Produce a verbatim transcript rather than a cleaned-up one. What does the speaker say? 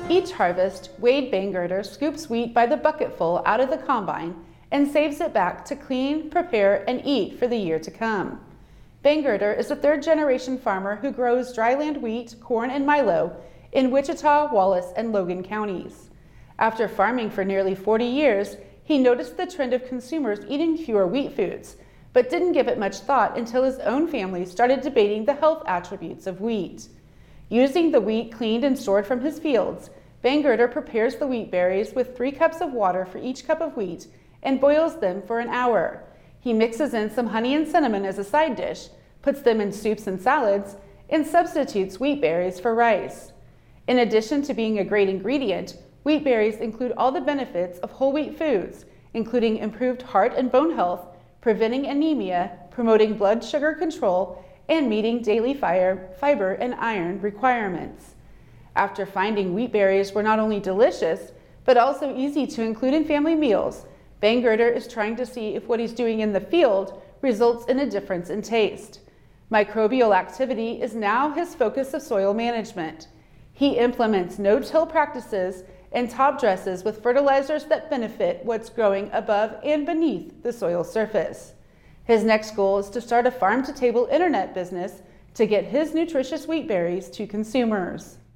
Each harvest, Wade Bangerter scoops wheat by the bucketful out of the combine and saves it back to clean, prepare, and eat for the year to come. Bangerter is a third-generation farmer who grows dryland wheat, corn, and milo in Wichita, Wallace, and Logan counties. After farming for nearly forty years, he noticed the trend of consumers eating fewer wheat foods, but didn't give it much thought until his own family started debating the health attributes of wheat. Using the wheat cleaned and stored from his fields, Bangerter prepares the wheat berries with three cups of water for each cup of wheat and boils them for an hour. He mixes in some honey and cinnamon as a side dish, puts them in soups and salads, and substitutes wheat berries for rice. In addition to being a great ingredient, wheat berries include all the benefits of whole wheat foods, including improved heart and bone health, preventing anemia, promoting blood sugar control, and meeting daily fire, fiber and iron requirements. After finding wheat berries were not only delicious, but also easy to include in family meals, Bangerter is trying to see if what he's doing in the field results in a difference in taste. Microbial activity is now his focus of soil management. He implements no-till practices and top dresses with fertilizers that benefit what's growing above and beneath the soil surface. His next goal is to start a farm-to-table internet business to get his nutritious wheat berries to consumers.